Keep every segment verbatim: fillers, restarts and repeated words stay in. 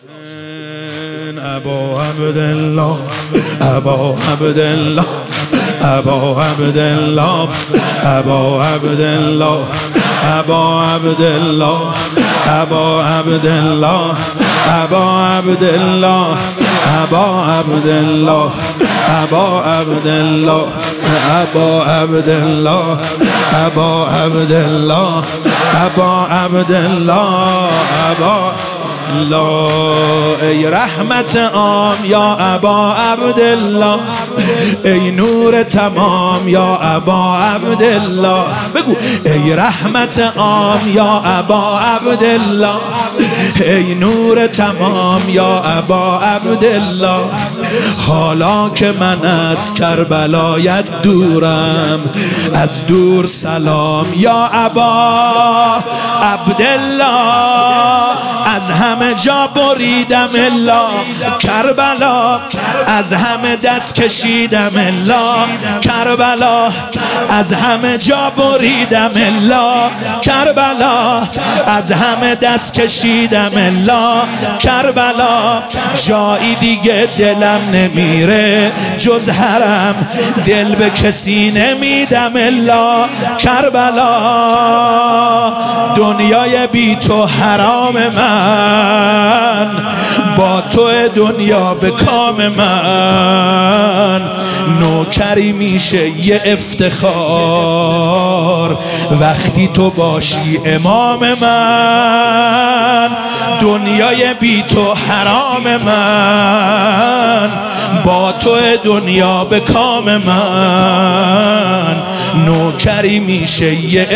ابا عبدالله ابا عبدالله ابا عبدالله ابا عبدالله ابا عبدالله ابا عبدالله ابا عبدالله ابا عبدالله ابا عبدالله ابا عبدالله ابا عبدالله ابا عبدالله ابا لا ای رحمت عام یا ابا عبدالله، ای نور تمام یا ابا عبدالله. بگو ای رحمت عام یا ابا عبدالله، ای نور تمام یا ابا عبدالله. حالا که من از کربلایت دورم، از دور سلام یا ابا عبدالله. از همه جا بریدم الا کربلا، از همه دست کشیدم الا کربلا. از همه جا بریدم الا کربلا، از همه دست کشیدم الا کربلا. جایی دیگه دلم نمیره جز حرم، دل به کسی نمیدم الا کربلا. دنیای بی تو حرام من، با تو دنیا به کام من. نوکری میشه یه افتخار وقتی تو باشی امام من. دنیای بی تو حرام من، با تو دنیا به کام من. نوکری میشه یه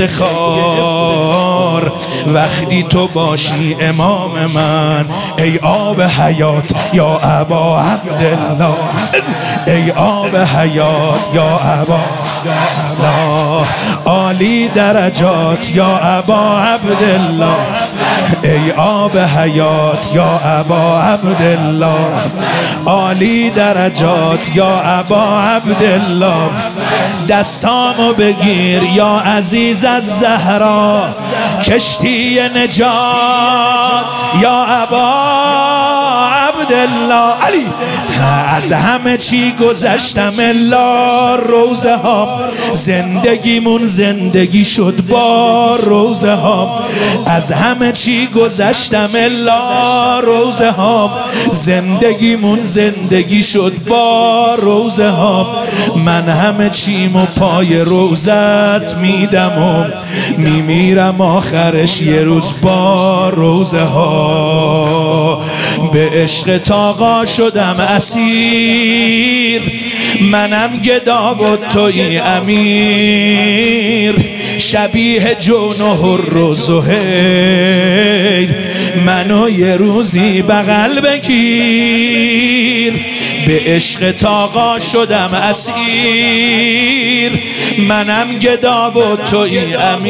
افتخار وقتی تو باشی امام من. ای آب حیات یا ابا عبدالله، ای آب حیات یا ابا عبدالله. عالی درجات یا ابا عبدالله، ای آب حیات یا ابا عبدالله. عالی درجات یا ابا عبدالله. دستامو بگیر یا عزیز از زهرا، کشتی نجات یا ابا عبدالله. علی از همه چی گذشتم الا روزه ها، زندگیمون زندگی شد با روزه ها. از همه چی گذشتم الا روزه ها، زندگیمون زندگی شد با روزه ها. من همه چیمو پای روزت میدم و میمیرم آخرش یه روز با روزه ها. به عشق تاقا شدم اسیر، منم گدا و توی امیر. شبیه جون و هر و زهیر، منو یه روزی بغل بگیر. به عشق تاقا شدم اسیر، منم گدا و توی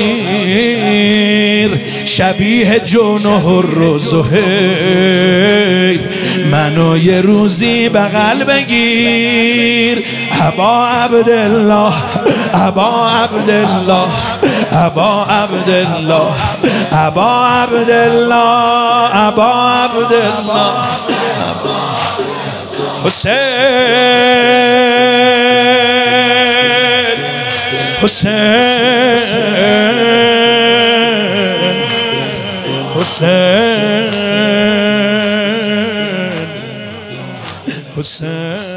امیر. شبیه جون و هر و زهیر، منو یه روزی بغل بگیر. ابا عبدالله ابا عبدالله ابا عبدالله ابا عبدالله ابا عبدالله. حسین حسین حسین حسین